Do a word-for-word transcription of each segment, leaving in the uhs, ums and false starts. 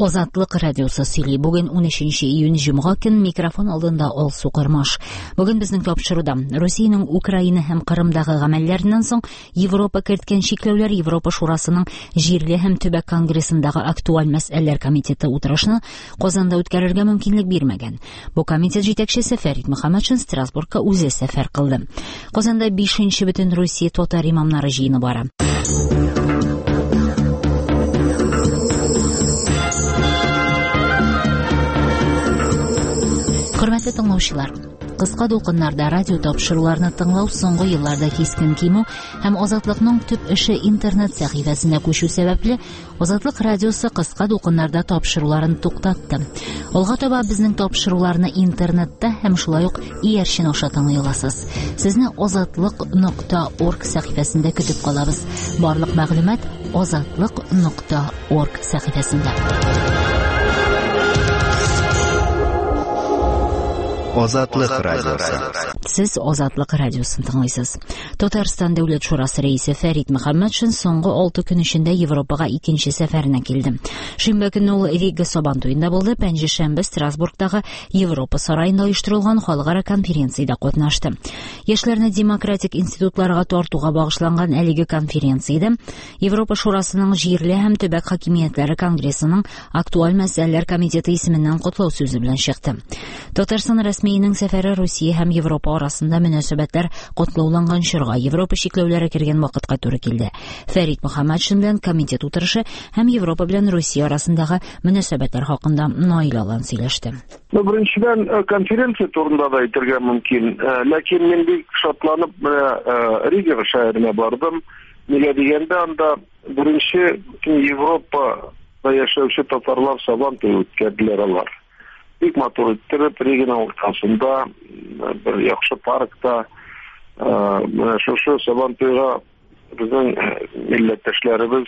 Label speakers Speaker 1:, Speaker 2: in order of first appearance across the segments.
Speaker 1: Азатлык радиосы сөйли. Бүген унөченче июнь җомга көн, микрофон алдында Алсу Кырмаш. Бүген безнең тапшыруда Россиянең Украина һәм Кырымдагы гамәлләреннән соң Европа керткән чикләүләр Европа шурасының җирле һәм төбәк конгрессындагы актуаль мәсьәләләр комитеты утырышны Казанда үткәрергә мөмкинлек бирмәгән. Бу комитет җитәкчесе Фәрит Мөхәммәтшин Страсбургка үзе сәфәр кылды. Казанда бишенче бөтен Россия татар имамнары җыены бара. Хөрмәтле тыңлаучылар, кыска дулкыннарда радио тапшыруларны тыңлау соңгы елларда кискен кимү һәм Азатлыкның төп эше интернет сәхифәсенә күчү сәбәпле Азатлык радиосы кыска дулкыннарда тапшыруларын туктатты. Алга таба безнең тапшыруларны интернетта һәм шулай ук иярчен аша тыңлый аласыз. Сезне азатлык нокта орг сәхифәсендә көтеп калабыз. Барлык мәгълүмат азатлык нокта орг сәхифәсендә.
Speaker 2: Азатлык радиосы.
Speaker 1: Сез Азатлык радиосын тыңлыйсыз. Татарстан дәүләт шурасы рәисе Фәрит Мөхәммәтшин соңгы алты көн эчендә Европага икенче сәфәренә килде. Шимбә көнне ул Рига Сабантуенда булды, пәнҗешәмбе Страсбургтагы Европа сараенда оештырылган халыкара конференциядә катнашты. Яшьләрне демократик институтларга тартуга багышланган әлеге конференциядә Европа шурасының җирле һәм төбәк хакимиятләре конгрессының актуаль мәсьәләләр комитеты исеменнән котлау сүзе белән чыкты. Татарстан рәсмиенең сәфәре Россия һәм Европа арасында мөнәсәбәтләр катлауланган чорга, Европа чикләүләре кергән вакытка туры килде. Фәрит Мөхәммәтшин белән комитет утырышы һәм Европа белән Россия арасындагы мөнәсәбәтләр хакында наилалан сөйләште.
Speaker 3: Беренчедән, конференция турында да әйтергә мөмкин, ләкин мин бик шатланып Рига шәһәренә бардым. Нигә дигәндә, анда беренче Европада яшәүче татарлар Сабантуй үткәрделәр алар. Бик матур иттереп, Риганың уртасында, бер яхшы паркта, менә шушы Сабантуйга безнең милләттәшләребез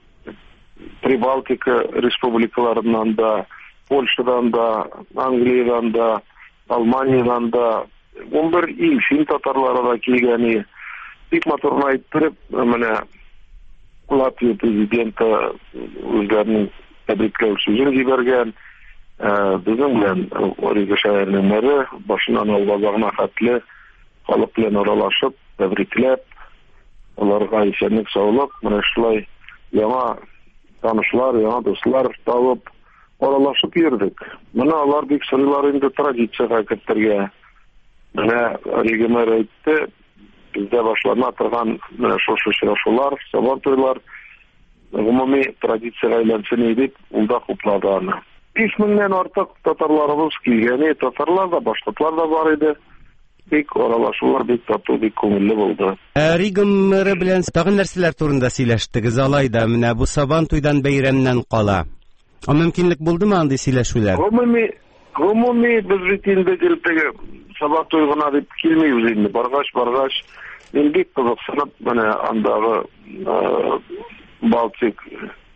Speaker 3: Прибалтика республикаларыннан да, Польшадан да, Англиядан да, Алманиядән да, ун бер ил фин татарлары да килгән. Бик матур иттереп, менә Латвия президенты үзләренең тәбрикләү сүзен җибәргән. Безнең белән Рига шәһәренең мэре башыннан албазагына хәтле халык белән аралашып, тәбрикләп, аларга исәнлек, саулык, менә шулай яңа танышлар, яңа дуслар табып, аралашып йөрдек. Менә алар бик сыйлар инде традициягә кертергә. Менә Рига мэры әйтте, бездә башлана торган шушы очрашулар, Сабантуйлар гомуми традициягә әйләнсен дип, ул да хуплады аны. Биш меңнән артык татарларыбыз килгән, татарлар да, башкалар да бар иде. Бик аралашулар, бик тату, бик күңелле булды.
Speaker 4: Рига мэры белән тагын нәрсәләр турында сөйләштегез, алайда менә бу Сабантуйдан бәйрәмнән кала. Ул мөмкинлек булдымы андый сөйләшүләр?
Speaker 3: Гомуми, гомуми без бит инде гелтеге Сабантуй гына дип килмибез инде. Баргач, баргач, мин бик кызыксынып, менә андагы Балтик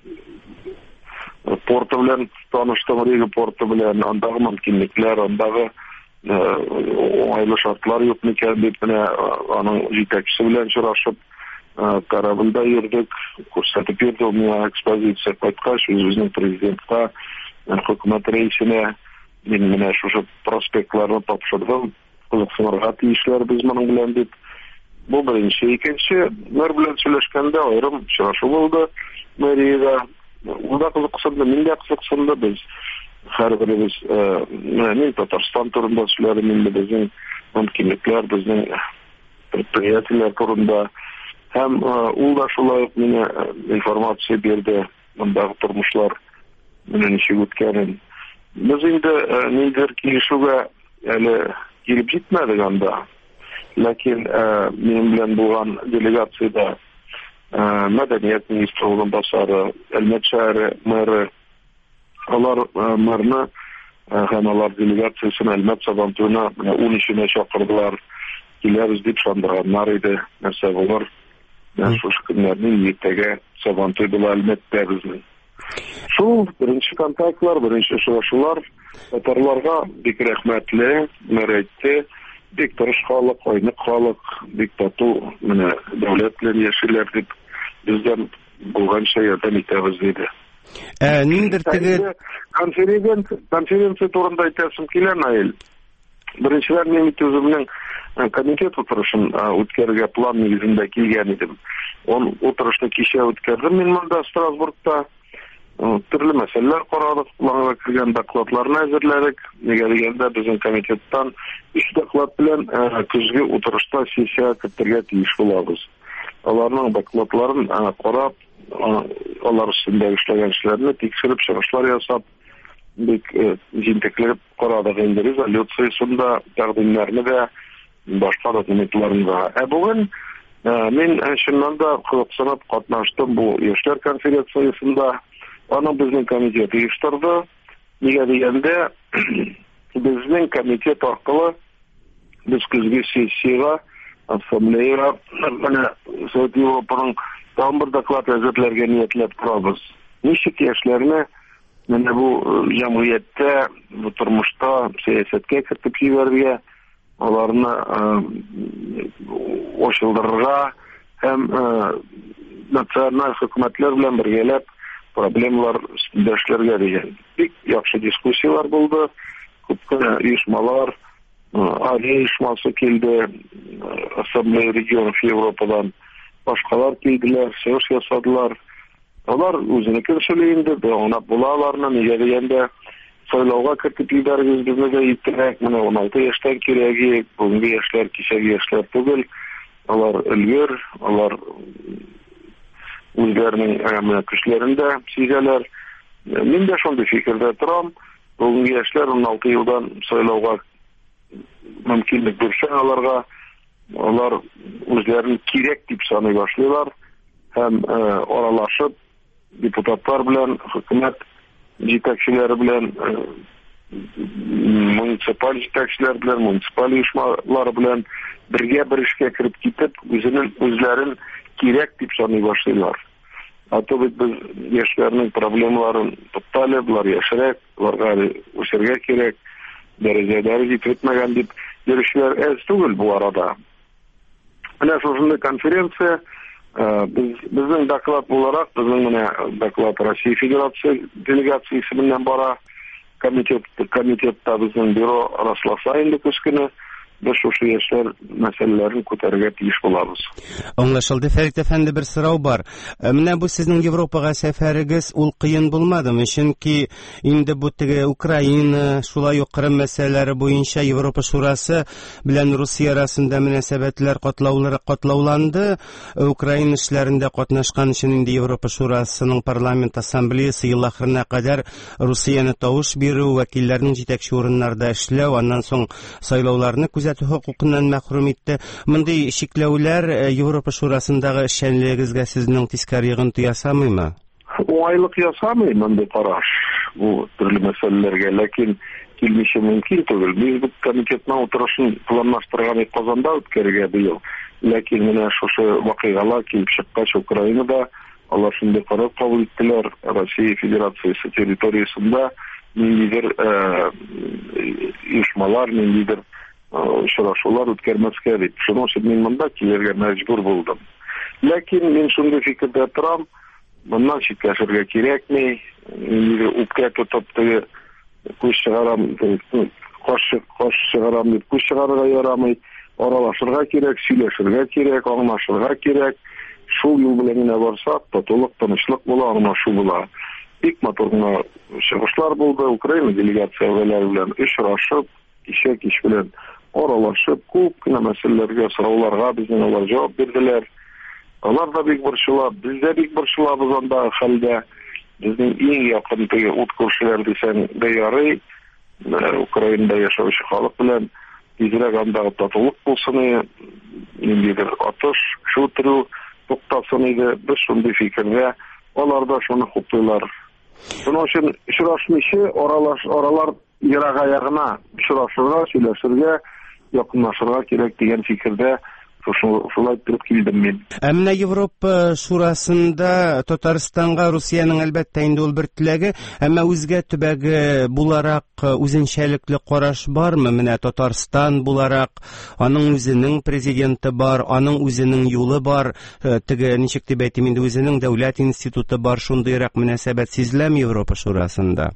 Speaker 3: порты белән таныштым, Рига порты белән, андагы мөмкинлекләр, андагы уңайлы шартлар юк микән дип, менә аның җитәкчесе белән очрашып, корабльдә йөрдек, күрсәтеп йөрде миңа экспозиция кайткач, үзебезнең президентка, хөкүмәт рәисенә мин менә шушы проспектларны тапшырдым, кызыксынырга тиешләр без моның белән дип. Бу беренче. Икенче, мэр белән сөйләшкәндә аерым очрашу булды мэриядә. Ул да кызыксынды, мин дә кызыксынды. Без һәрберебез, мин Татарстан турында сөйләдем, инде безнең мөмкинлекләр, безнең предприятиеләр турында. Һәм ул да шулай ук миңа информация бирде, мондагы тормышлар менә ничек үткәнен. Без инде ниндидер килешүгә әле килеп җитмәдек анда. Ләкин минем белән булган делегациядә мәдәният министры урынбасары, Әлмәт шәһәре мэры, алар мэрны һәм алар делегациясын Әлмәт Сабантуйына унөченә чакырдылар. Киләбез дип шандырганнар иде. Нәрсә булыр? Шушы көннәрнең иртәгә Сабантуй була Әлмәттә безнең. Шул беренче контактлар, беренче очрашулар татарларга бик рәхмәтле, мэр әйтте. Бик тырыш халык, айнык халык, бик тату, менә дәүләт белән яшиләр дип, бездән булганча ярдәм итәбез диде.
Speaker 4: Ә, ниндер теге
Speaker 3: конференция конференция турында әйтәсем килә, Наил. Беренчеләр мин үземнең комитет утырышын үткәрергә план нигезендә килгән идем. Он утырышны кичә үткәрдем мин монда Страсбургта. Төрле мәсьәләләр карадык, планга кергән докладларны әзерләдек. Нигә дигәндә безнең комитеттан өч доклад белән көзге утырышта сессия көтәргә тиеш булабыз. Аларның докладларын карап, алар өстендә эшләгән эшләрне тикшереп, чыгышлар ясап, бик җинтекләп карадык инде резолюциясендә, тәкъдимнәрне дә, башка документларны да. Ә бүген мин чыннан да кызыксынып катнаштым бу яшьләр конференциясендә. Аның безнең комитет оештырды. Нигә дигәндә, безнең комитет аркылы без көзге сессияга, ассамблеяга, менә Совет Европаның там бер доклад әзерләргә ниятләп торабыз. Ничек яшьләрне менә бу җәмгыятьтә, бу тормышта сәясәткә кертеп җибәрергә, аларны ачылдырырга һәм националь хөкүмәтләр белән бергәләп проблемалар өстендә эшләргә дигән. Бик яхшы дискуссиялар булды. Күп кенә оешмалар, Ария оешмасы килде, Ассамблея регионов Европадан, башкалар килделәр, чыгыш ясадылар. Алар үзенекен сөйли инде, онап булаларны, нигә дигәндә, сайлауга кертеп җибәргез, безне дә иттеләр, менә он алты яшьтән кирәге, бүгенге яшьләр, кичәге яшьләр түгел. Алар өлгер, алар үзләренең әмма көчләрендә сизәләр. Мин дә шундый фикердә торам. Бүгенге яшьләр он алты елдан сайлауга мөмкинлек бирсә аларга, алар үзләрен кирәк дип саный башлыйлар һәм аралашып депутатлар белән, хөкүмәт җитәкчеләре белән, муниципаль җитәкчеләр белән, муниципаль оешмалар белән бергә бер эшкә кереп китеп, үзенең үзләрен кирәк дип саный башлыйлар. Аты бит без яшьләрнең проблемаларын тукталып, булар яшәрәк, буларга үсәргә кирәк, дәрәҗәләре җитмәгән дип йөрүчеләр әз түгел бу арада. Менә шундый конференция biz bizning доклад буларак, bizning менә доклад Россия Федерация делегациясе белән бара, комитет комитетта безнең бюро расласа инде көскене. Без шушы яшьләр мәсьәләләрен күтәрергә тиеш булабыз.
Speaker 4: Аңлашылды. Фәрит әфәнде, бер сорау бар. Менә бу сезнең Европага сәфәрегез ул кыен булмадымы? Чөнки инде бу теге Украина, шулай ук Крым мәсьәләләре буенча Европа шурасы белән Русия арасында мөнәсәбәтләр катлаулары катлауланды. Украина эшләрендә катнашкан өчен инде Европа шурасының парламент ассамблеясы ел ахырына кадәр Русияны тавыш бирү, вәкилләрнең җитәкче урыннарда эшләү, аннан соң сайлауларны күзәтү хокукыннан мәхрүм итте. Мондый шикләүләр Европа шурасындагы эшчәнлегегезгә сезнең тискәре ягын ясамыймы?
Speaker 3: Уңайлык ясамый мондый караш. Бу төрле мәсьәләләргә, ләкин килмеше мөмкин түгел. Без бу комитетның утырышын планлаштырган идек Казанда үткәрергә быел. Ләкин менә шушы вакыйгалар килеп чыккач, Украинада алар шундый карар кабул иттеләр. Россия Федерациясе территориясендә ниндидер оешмалар, ниндидер очрашулар үткәрмәскә дип. Шуның өчен мин монда килергә мәҗбүр булдым. Ләкин мин шундый фикердә торам, моннан читләшергә кирәкми, инде үпкә тотып теге күз чыгарам, каш каш чыгарам дип күз чыгарырга ярамый, аралашырга кирәк, сөйләшергә кирәк, аңлашырга кирәк. Шул юл белән генә барсак, татулык, тынычлык була, аңлашу була. Бик матур гына чыгышлар булды, Украина делегацияләре белән очрашып, кичә кич белән аралашып, күп кенә мәсьәләләргә, сорауларга безнең алар җавап бирделәр. Алар да бик борчыла, без дә бик борчылабыз анда хәлдә. Безнең иң якын теге ут күршеләр дисәң дә ярый, Украинада яшәүче халык белән тизрәк андагы татулык булсын, ниндидер атыш, шутыру туктасын иде. Без шундый фикердә, алар да шуны хуплыйлар. Шуның өчен очрашмыйчы, аралаш аралар ерага ягына очрашырга, сөйләшергә, якынлашырга кирәк дигән фикердә Шулай итеп килдем мин.
Speaker 4: Ә менә Европа шурасында Татарстанга Русиянең әлбәттә инде ул бер теләге, әмма үзгә төбәге буларак үзенчәлекле караш бармы? Менә Татарстан буларак аның үзенең президенты бар, аның үзенең юлы бар, теге ничек дип әйтим инде, үзенең дәүләт институты бар, шундыйрак мөнәсәбәт сизеләме Европа шурасында?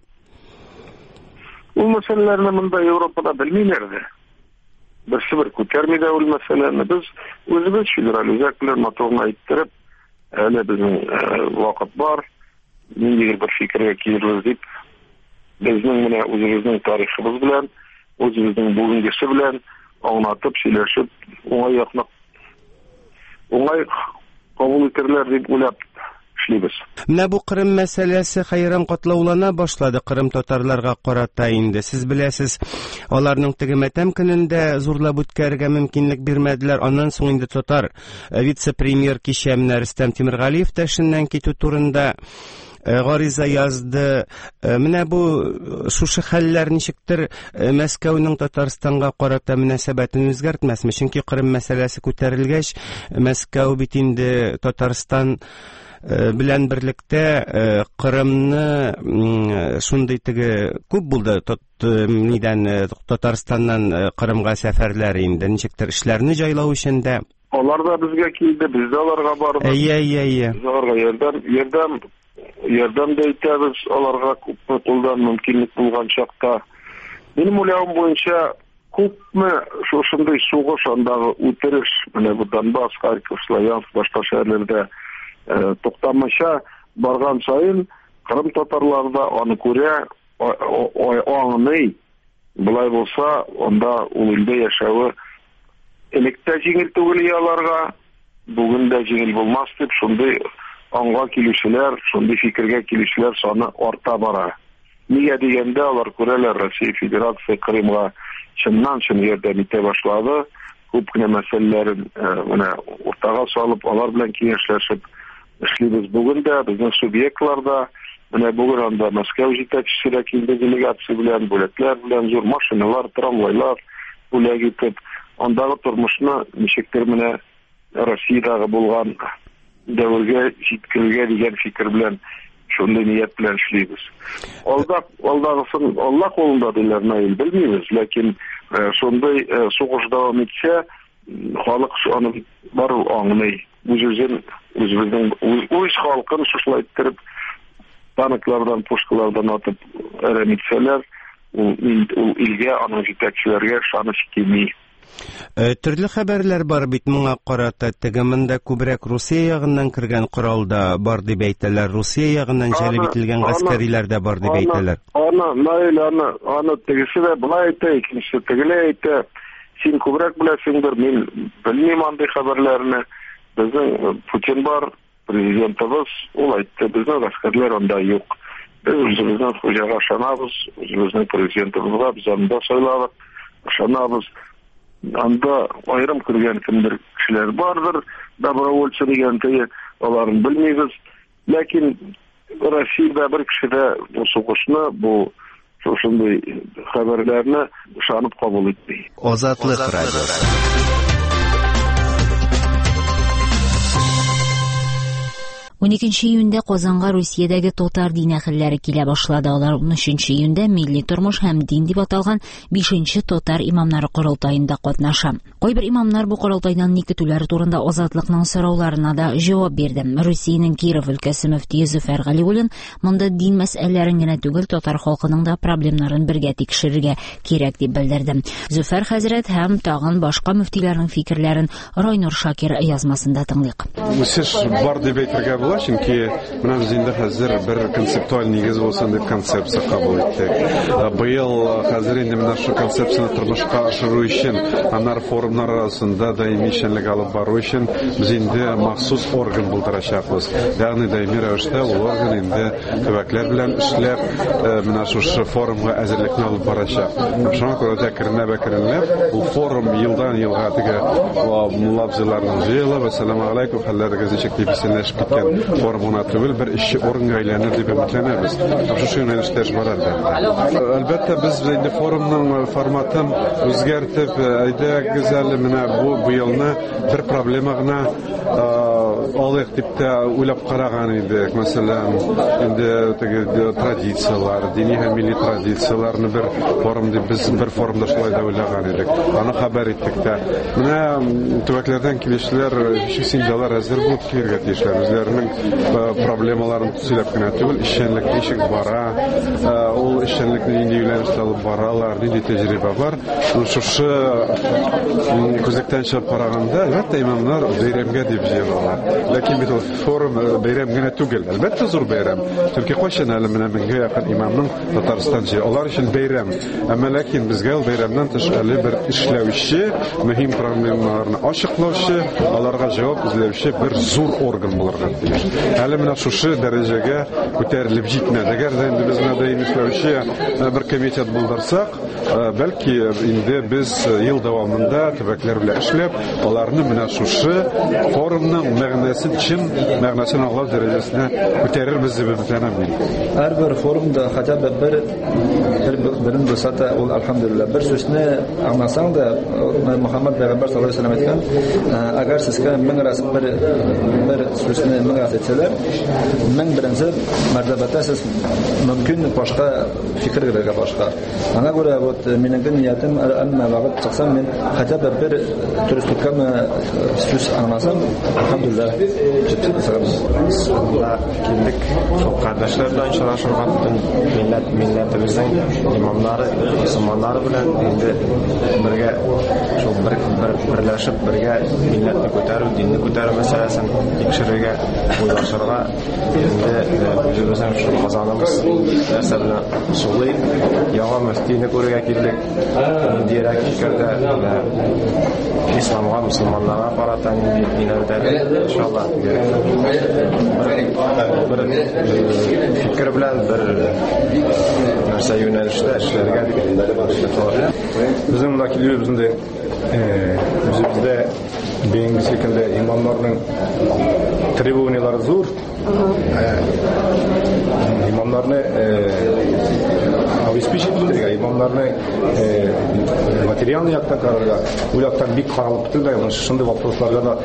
Speaker 3: Ул мәсьәләләрне монда Европада белмиләр дә. Берсе бер күтәрми дә ул мәсьәләне. Без үзебез федераль үзәкләр матурына иттереп, әле безнең вакыт бар, ниндидер бер фикергә килербез дип, безнең менә үзебезнең тарихыбыз белән, үзебезнең бүгенгесе белән аңлатып, сөйләшеп, уңай якны уңай кабул итерләр дип уйлап эшлибез.
Speaker 4: Менә бу Кырым мәсьәләсе хәйран катлаулана башлады Кырым татарларга карата инде. Сез беләсез, аларның теге матәм көнендә зурлап үткәрергә мөмкинлек бирмәделәр. Аннан соң инде татар вице-премьер кичә менә Рөстәм Тимергалиев эшеннән китү турында гариза язды. Менә бу шушы хәлләр ничектер Мәскәүнең Татарстанга карата мөнәсәбәтен үзгәртмәсме? Чөнки Кырым мәсьәләсе күтәрелгәч, Мәскәү бит инде Татарстан белән берлектә Кырымны шундый теге күп булды, нидән Татарстаннан Кырымга сәфәрләр инде, ничектер эшләрне җайлау өчен дә.
Speaker 3: Алар да безгә килде, без дә аларга барбыз.
Speaker 4: Әйе, әйе, әйе.
Speaker 3: Аларга ярдәм, ярдәм, ярдәм да итәбез, аларга күпме кулдан мөмкинлек булган чакта. Минем уйлавым буенча, күпме шушындый сугыш, андагы үтереш, менә бу Донбасс, Харьков, Славянск, башка шәһәрләрдә туктамыйча барган сайын Кырым татарларда аны күрә, аңлый. Булай булса, анда ул илдә яшәве электә җиңел түгел аларга, бүген дә җиңел булмас дип, шундый аңга килүчеләр, шундый фикергә килүчеләр саны арта бара. Нигә дигәндә, алар күрәләр, Россия Федерация Кырымга чыннан-чын ярдәм итә башлады. Күп кенә мәсьәләләрен менә уртага салып, алар белән киңәшләшеп эшлибез. Бүген дә безнең субъектларда, менә бүген анда Мәскәү җитәкчесе дә килде делегация белән, бүләкләр белән, зур машиналар, трамвайлар бүләк итеп, андагы тормышны ничектер менә Россиядагы булган дәвергә җиткерергә дигән фикер белән, шундый ният белән эшлибез. Алда, алдагысын Алла кулында диләр, мәгълүм белмибез, ләкин шундый сугыш дәвам итсә, халык аны бар аңлый. Үзебезнең үзебезнең үз халкын шулай иттереп танклардан, пушкалардан атып әрәм итсәләр, ул илгә, аның җитәкчеләргә ышаныч килми.
Speaker 4: Төрле хәбәрләр бар бит моңа карата. Теге монда күбрәк Русия ягыннан кергән коралда бар дип әйтәләр. Русия ягыннан җәлеп ителгән гаскәриләр дә бар дип әйтәләр.
Speaker 3: Аны, мәйле, аны, аны тегесе дә былай әйтә, икенчесе тегеле әйтә. Син күбрәк беләсеңдер, мин белмим андый хәбәрләрне. Безнең Путин бар, президентыбыз, ул әйтте, безнең гаскәрләр анда юк. Без үзебезнең хуҗага ышанабыз, үзебезнең президентыбызга без анда сайладык, ышанабыз. Анда айрым кергән кемдер кешеләр бардыр, добровольцы дигәндәй, аларын белмибез. Ләкин Россиядә бер кеше дә бу сугышны, бу шушындый хәбәрләрне ышанып кабул итми.
Speaker 2: Азатлык радиосы.
Speaker 1: уникенче июньдә Казанга Русиядәге татар дин әһелләре килә башлады. Алар унөченче июньдә Милли тормыш һәм дин дип аталган бишенче татар имамнары корылтаенда катнаша. Кайбер имамнар бу корылтайдан ни көтүләре турында Азатлыкның сорауларына да җавап бирде. Русиянең Киров өлкәсе мөфтие Зөфәр Галиуллин монда дин мәсьәләләрен генә түгел, татар халкының да проблемнарын бергә тикшерергә кирәк дип белдерде. Зөфәр хәзрәт һәм тагын башка мөфтиләрнең фикерләрен Райнур Шакир язмасында тыңлыйк.
Speaker 5: Үсеш бар дип әйтергә була, чөнки менә без инде хәзер бер концептуаль нигез булсын дип концепция кабул иттек. Быел хәзер инде менә шу концепцияны тормышка ашыру өчен, анар форумнар арасында даими эшчәнлек алып бару өчен без инде махсус орган булдырачакбыз. Ягъни даими рәвештә ул орган инде төбәкләр белән эшләп, менә шу форумга әзерлекне алып барачак. Шуңа күрә дә керенә-бәкеренләп, ул форум елдан елга теге муллабзыларның җыелып, ассаламу алейкум, хәлләрегез ничек дип исәнләшеп киткән форумына түгел, бер işçi organга айланыр дип өметләнәбез. Шушы юнәлештә эш бар әлбәттә. Әлбәттә без инде форумның форматын үзгәртеп, әйдәгез әле менә бу быелны бер проблема гына алык дип тә уйлап караган идек. Мәсәлән, инде теге традициялар, дини һәм милли традицияларны бер форум дип без бер форумда шулай да уйлаган идек. Аны хәбәр иттек тә. Менә төбәкләрдән килүчеләр шиксиндалар әзер булып килергә тиешләр. Үзләренең проблемаларын сөйләп кенә түгел, эшчәнлек ничек бара, ул эшчәнлекне нинди юнәлештә алып баралар, нинди тәҗрибә бар. Шушы күзлектән чыгып караганда, әлбәттә имамнар бәйрәмгә дип җыелалар. Ләкин бит ул форум бәйрәм генә түгел. Әлбәттә зур бәйрәм. Төркия кайчан әле менә меңгә якын имамның Татарстан җыелы. Алар өчен бәйрәм. Әмма ләкин безгә ул бәйрәмнән тыш әле бер эшләүче, мөһим проблемаларны ачыклаучы, аларга җавап эзләүче бер зур орган булырга тиеш. Әле менә шушы дәрәҗәгә күтәрелеп җитмәде. Әгәр дә инде без менә даими эшләүче бер комитет булдырсак, бәлки инде без ел дәвамында төбәкләр белән эшләп, аларны менә шушы форумның мәгънәсен, чын мәгънәсен аңлау дәрәҗәсенә күтәрербез дип өметләнәм мин.
Speaker 6: Һәрбер форумда хотя бы бер берен булса да, ул алхамдулилlah бер сүзне аңласаң да, Мөхәммәд пәйгамбәр саллаллаһу алейһи ва сәллям әйткән, әгәр сезгә мең раз бер бер сүзне мең раз әйтсәләр, мең беренче мәртәбәдә сез мөмкин башка фикер бирергә башка. Аңа күрә вот минең ниятем әмма вакыт чыксам мин хотя бы бер туристиккәме сүз аңласам, алхамдулилlah
Speaker 7: Sonunda kildik. Şol kardeşler bilen şuraşırgan millet milletimizin imamları, Müslümanları bilen indi birge şol bir bir birleşip birge milletni ko'tarib, dinni ko'tarib meselesini tekshirishga, o'ylashirga indi o'zimizning shu qozonimiz narsa bilan shug'ullayib, yangi muftiyni ko'rga keldik. Indirak fikrda İslamga, Müslümanlara qaratan dinlerde inşallah bir fikir bilan bir narsa yo'nalishda ishlarga
Speaker 8: bizning vakilligimizda bizde beyin şekilde imamlarning tribunalari zo'r. İmamlarni обеспечить имамlarni материальный yaktan qararga, bu yaktan bir qaralib turdi. Yani shunday vопросларга da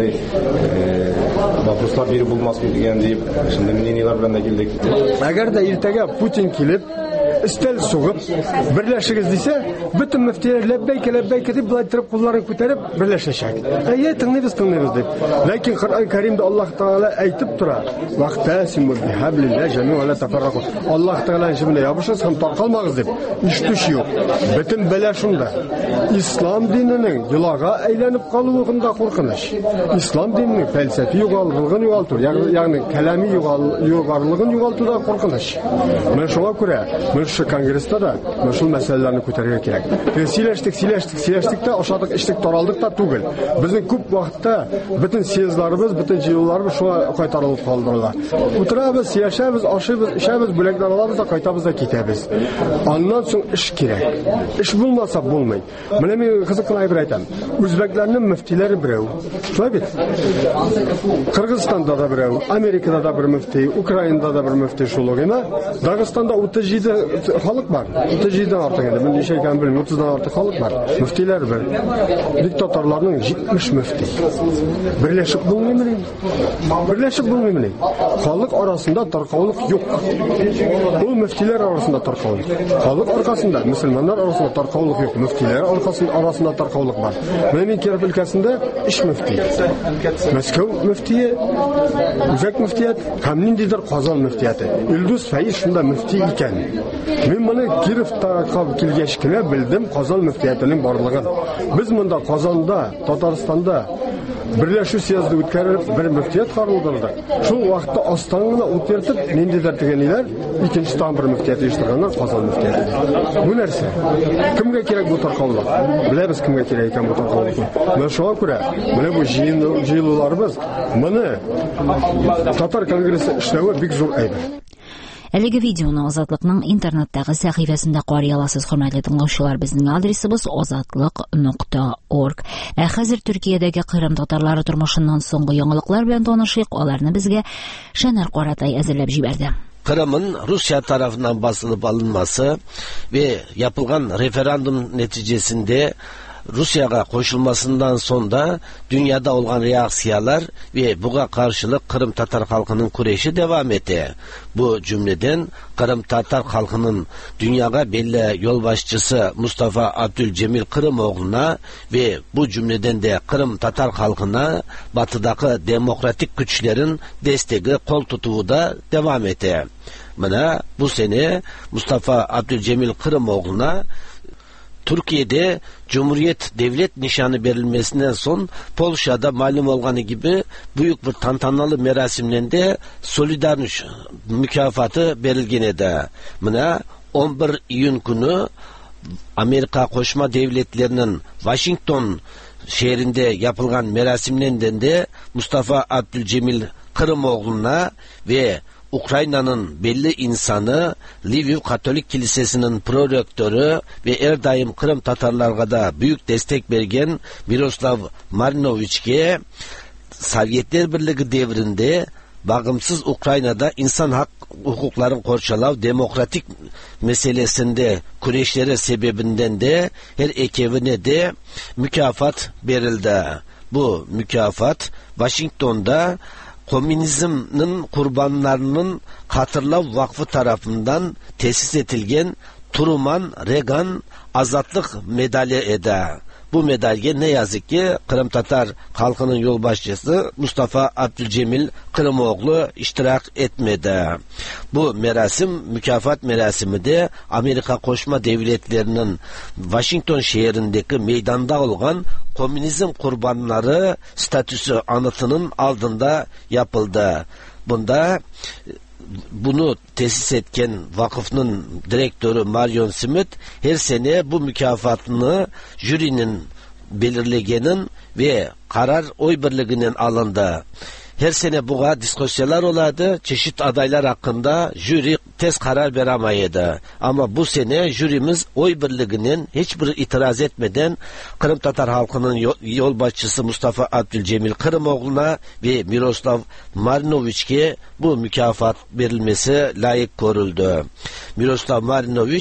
Speaker 8: vопрослар berib bo'lmasmi degan deb shunday мнениялар bilan da keldik.
Speaker 9: Agar da ertaga Putin kelib istal sug'ib birlashigiz desa, butun muftiylar labbayk labbayk deb bilaytirib qo'llarini ko'tarib birlashishak. Ayya tinglaymiz tinglaymiz deb. Lekin Qur'on Karimda Alloh taolo aytib turadi: "Vaqtasimu bihablillahi jami'an la tafarraqu." Alloh taolo shunday yopishsiz ham tarqalmag'iz deb. Ishtish yo'q. Butun bila shunda. Islom dinining yulaga aylanib qoluvida qo'rqinish. Islom dinining falsafiy yo'qolligini yo'qoltir, ya'ni kalamiy yo'qolligini yo'qoltirda qo'rqinish. Men shunga ko'ra shu kongressda da shu masalalarni ko'tarishga kerak. Siylashdik, siylashdik, siylashdik-da oshadik, ishdik, taraldik-da tugil. Bizning ko'p vaqtda butun sezlarimiz, butun jiyolarimiz shu qaytarilib qoldiriladi. O'tiramiz, siyashamiz, oshimiz, ishamiz, bo'lakdan olamiz da qaytamiz da ketamiz. Ondan so'ng ish kerak. Ish bo'lmasa bo'lmaydi. Mana men qiziqni aytib aytaman. O'zbeklarning muftiylari birov. Shunday bit. Qirg'izistonda da birov, Amerikada da bir muftiy, Ukrainada da bir muftiy shular emas. Dag'istonda o'ttiz yetti xalq bor. o'ttiz yeddan ortiq endi. Men necha ekan bilmayman. o'ttizdan ortiq xalq bor. Muftiylar bir. Diktatorlarning yetmish muftiy. Birlashib bo'lmaydimi? Birlashib bo'lmaydimi? Xalq orasida tarqovlik yo'q. Bu muftiylar orasida tarqovlik. Xalq orasida, musulmonlar orasida tarqovlik yo'q. Muftiylar orasida orasida tarqovlik bor. Men Kirov o'lkasida ish muftiy. Moskva muftiyi, Uzak muftiyat, hamnindidir Qozon muftiyati. Yulduz Faiz shunda muftiy ekan. Men buni Kirovda qolib kelgachgina bildim Qozon muftiyatining borligini. Biz bunda Qozonda, Tataristonda birlashuv siyosati o'tkazib bir muftiyat qarorladi. Shu vaqtda Ostonani o'tirtib, nendidir deganlar, ikkinchi tom bir muftiyat yig'ishtirganlar Qozon muftiyati. Bu narsa kimga kerak bu tarqovlar? Bilamiz kimga kerak ekan bu tarqovlar. Men shunga ko'ra, mana bu jiyinlarimiz, mana Tatar kongressi ishlavi bek zo'r aybi.
Speaker 1: Әлеге видеоны Азатлыкның интернеттагы сәхифәсендә карый аласыз, хөрмәтле тыңлаучылар. Безнең адресыбыз азатлык нокта орг. Ә хәзер Төркиядәге Кырым татарлары тормышыннан соңгы яңалыклар белән танышыйк. Аларны безгә Шәнәр Каратай әзерләп җибәрде.
Speaker 10: Kırım'ın Rusya tarafından basılıp alınması ve yapılan referandum neticesinde Rusya'ya koşulmasından sonra dünyada olan reaksiyalar ve buna karşılık Kırım Tatar halkının kureyşi devam etti. Bu cümleden Kırım Tatar halkının dünyaya belli yolbaşçısı Mustafa Abdülcemil Kırımoğlu'na ve bu cümleden de Kırım Tatar halkına batıdaki demokratik güçlerin desteği, kol tutuğu da devam etti. Buna bu sene Mustafa Abdülcemil Kırımoğlu'na Türkiye'de Cumhuriyet Devlet Nişanı verilmesinden son Polşa'da malum olduğu gibi büyük bir tantanalı merasimlerinde Solidarność mükafatı verilgene de. Buna on bir iyun günü Amerika Koşma Devletlerinin Washington şehrinde yapılan merasimlerinden de Mustafa Abdülcemil Kırımoğlu'na ve Ukrayna'nın belli insanı, Lviv Katolik Kilisesi'nin prorektörü ve her daim Kırım Tatarlarına da büyük destek vergen Miroslav Marinovic'e Sovyetler Birliği devrinde bağımsız Ukrayna'da insan hak hukukların korçalav demokratik meselesinde kureyşleri sebebinden de her ekevine de mükafat verildi. Bu mükafat Washington'da Komünizmin kurbanlarının Hatırlav Vakfı tarafından tesis edilen Truman Reagan Azatlık Medalya eda. Bu medalye ne yazık ki Kırım Tatar halkının yolbaşçısı Mustafa Abdülcemil Kırımoğlu iştirak etmedi. Bu merasim, mükafat merasimi de Amerika Koşma Devletlerinin Washington şehrindeki meydanda olan komünizm kurbanları statüsü anıtının altında yapıldı. Bunda bunu tesis etken vakıfının direktörü Marion Smith her sene bu mükafatını jürinin belirlegenin ve karar oy birliğinin alındı. Her sene buğa diskusyalar oladı, çeşit adaylar hakkında jüri tez karar veremaydı. Ama bu sene jürimiz oy birliğinin hiçbir itiraz etmeden Kırım Tatar halkının yol başçısı Mustafa Abdülcemil Kırımoğlu'na ve Miroslav Marinovic'e bu mükafat verilmesi layık görüldü. Miroslav Marinovic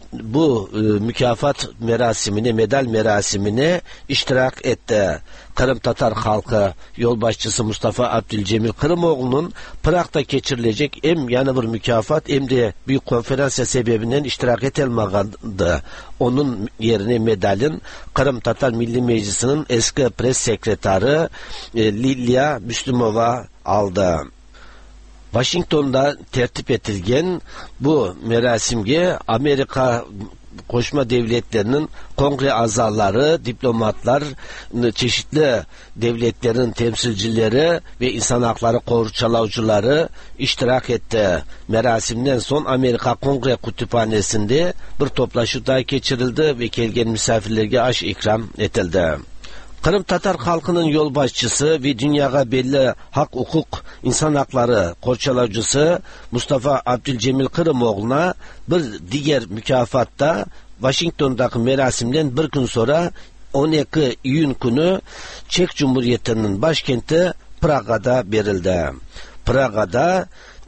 Speaker 10: bu mükafat merasimine, medal merasimine iştirak etti. Kırım Tatar halkı yol başçısı Mustafa Abdülcemil Kırımoğlu'nun Prag'da geçirilecek hem yanı bir mükafat hem de büyük konferansiya sebebinden iştirak edilmedi. Onun yerine medalin Kırım Tatar Milli Meclisi'nin eski pres sekreterı e, Lilya Müslümova aldı. Washington'da tertip edilgen bu merasimge Amerika Koşma Devletlerinin kongre azaları, diplomatlar, çeşitli devletlerin temsilcileri ve insan hakları korçalavcıları iştirak etti. Merasimden son Amerika Kongre Kütüphanesi'nde bir toplaşma daha geçirildi ve gelgen misafirlerine aş ikram edildi. Kırım Tatar halkının yol başçısı ve dünyaya belli hak hukuk insan hakları korçalavcısı Mustafa Abdülcemil Kırımoğlu'na bir diğer mükafatta Washington'daki merasimden bir gün sonra on iki iyun günü Çek Cumhuriyeti'nin başkenti Prag'da verildi. Prag'da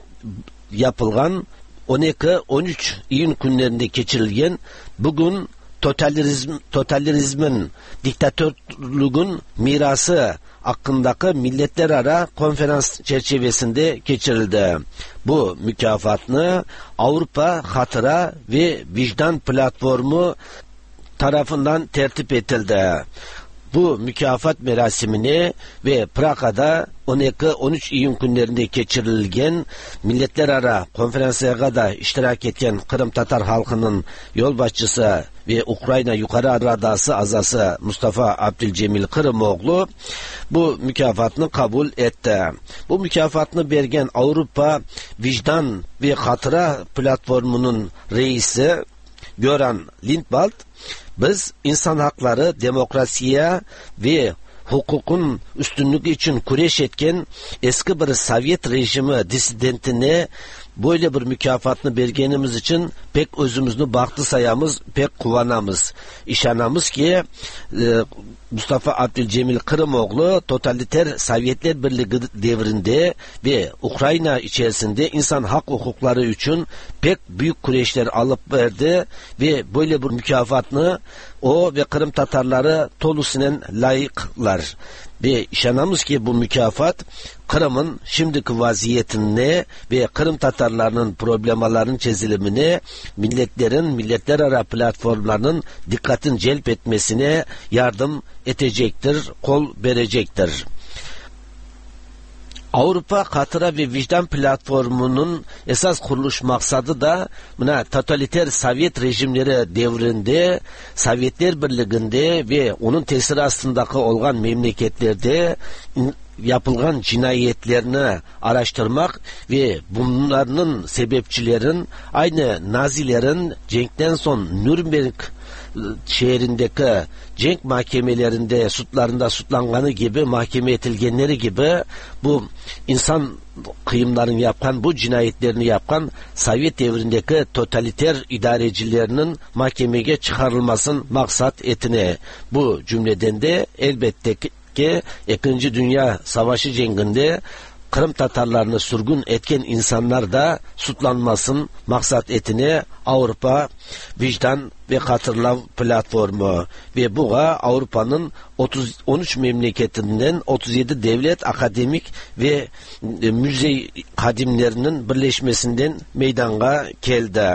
Speaker 10: yapılan on iki on üç iyun günlerinde geçirilgen bugün Totalitarizm, totalitarizmin, diktatörlüğün mirası hakkındaki milletler ara konferans çerçevesinde geçirildi. Bu mükafatını Avrupa Hatıra ve Vicdan Platformu tarafından tertip edildi. Bu mükafat merasimini ve Prag'da on iki on üç iyun günlerinde geçirilgen milletler ara konferansıya da iştirak eden Kırım Tatar halkının yol başçısı ve Ukrayna Yukarı Radası azası Mustafa Abdülcemil Kırımoğlu bu mükafatını kabul etti. Bu mükafatını vergen Avrupa Vicdan ve Hatıra Platformu'nun reisi Göran Lindvald, biz insan hakları, demokrasiye ve hukukun üstünlüğü için kureş etken eski bir Sovyet rejimi disidentine böyle bir mükafatını bergenimiz için pek özümüzünü baktı sayamız, pek kuvanamız. İşanamız ki e, Mustafa Abdülcemil Kırımoğlu totaliter Sovyetler Birliği devrinde ve Ukrayna içerisinde insan hak hukukları için pek büyük kureşler alıp verdi ve böyle bir mükafatını o ve Kırım Tatarları tolusinen layıklar. Ve işanamız ki bu mükafat Kırım'ın şimdiki vaziyetine ve Kırım Tatarlarının problemalarının çözülümüne milletlerin, milletler arası platformlarının dikkatin celp etmesine yardım edecektir, kol verecektir. Avrupa Katıra ve Vicdan Platformu'nun esas kuruluş maksadı da buna totaliter Sovyet rejimleri devrinde, Sovyetler Birliği'nde ve onun tesiri altındaki olan memleketlerde yapılgan cinayetlerini araştırmak ve bunların sebepçilerin aynı Nazilerin cenkten son Nürnberg şehrindeki cenk mahkemelerinde sutlarında sutlanganı gibi mahkeme etilgenleri gibi bu insan kıyımlarını yapan, bu cinayetlerini yapan Sovyet devrindeki totaliter idarecilerinin mahkemeye çıkarılmasın maksat etine. Bu cümleden de elbette ki İkinci Dünya Savaşı cenginde Kırım Tatarlarını sürgün etken insanlar da sutlanmasın maksat etine Avrupa Vicdan ve Katırlav Platformu ve bu Avrupa'nın otuz on üç memleketinden otuz yedi devlet, akademik ve müze kadimlerinin birleşmesinden meydana geldi.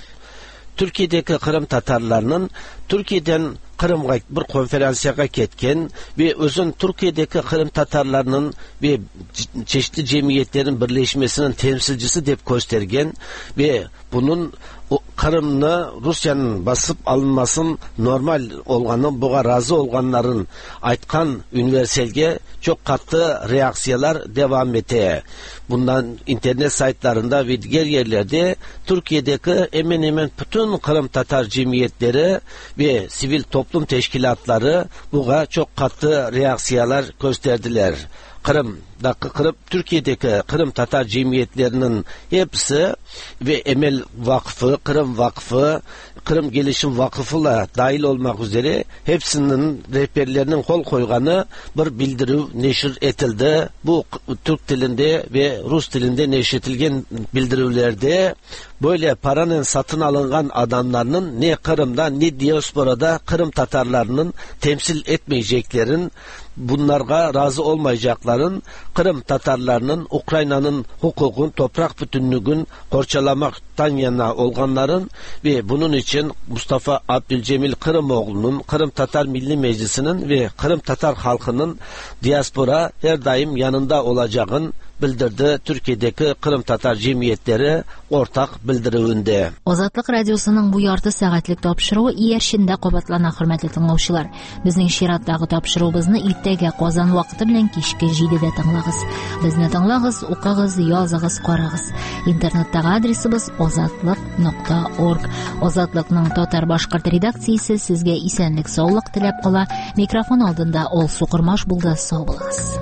Speaker 10: Türkiye'deki Kırım Tatarlarının Türkiye'den Kırım'a bir konferansiyaya ketken ve özün Türkiye'deki Kırım Tatarlarının ve çeşitli cemiyetlerin birleşmesinin temsilcisi dep göstergen ve bunun Kırım'ını Rusya'nın basıp alınmasın normal olganı, buğa razı olganların aytkan üniverselge çok katı reaksiyalar devam ete. Bundan internet saytlarında ve diğer yerlerde Türkiye'deki hemen hemen bütün Kırım Tatar cemiyetleri ve sivil toplum teşkilatları buğa çok katı reaksiyalar gösterdiler. Kırım'daki Kırım, Türkiye'deki Kırım Tatar cemiyetlerinin hepsi ve Emel Vakfı, Kırım Vakfı, Kırım Gelişim Vakfı'la dahil olmak üzere hepsinin rehberlerinin kol koyganı bir bildiri neşir etildi. Bu Türk dilinde ve Rus dilinde neşretilgen bildirilerde böyle paranın satın alıngan adamlarının ne Kırım'da ne diasporada Kırım Tatarlarının temsil etmeyeceklerin, bunlarga razı olmayacakların, Kırım Tatarlarının Ukrayna'nın hukukun, toprak bütünlüğün korçalamaktan yana olganların ve bunun için Mustafa Abdülcemil Kırımoğlu'nun, Kırım Tatar Milli Meclisi'nin ve Kırım Tatar halkının diaspora her daim yanında olacağın bildirdi. Türkiye'deki Kırım Tatar cemiyetleri ortak bildiruvinde.
Speaker 1: Ozatlık Radyosu'nun bu yartı saatlik topşırığı iyerşinde qobatlana hürmetli tınlaушылар. Bizning şiratdagi topşırığımızı iltege Qozon vaqti bilan kechki yedide tingлагыз. Bizni tingлагыз, o'qig'iz, yozig'iz, qarag'iz. Internetdagi adresimiz ozatlik nokta org. Ozatlikning Tatar boshqart redaksiyasi sizga esenlik, sog'lik tilab qola. Mikrofon oldinda Ol Suqurmash bo'ldi. Sog' bo'linglar.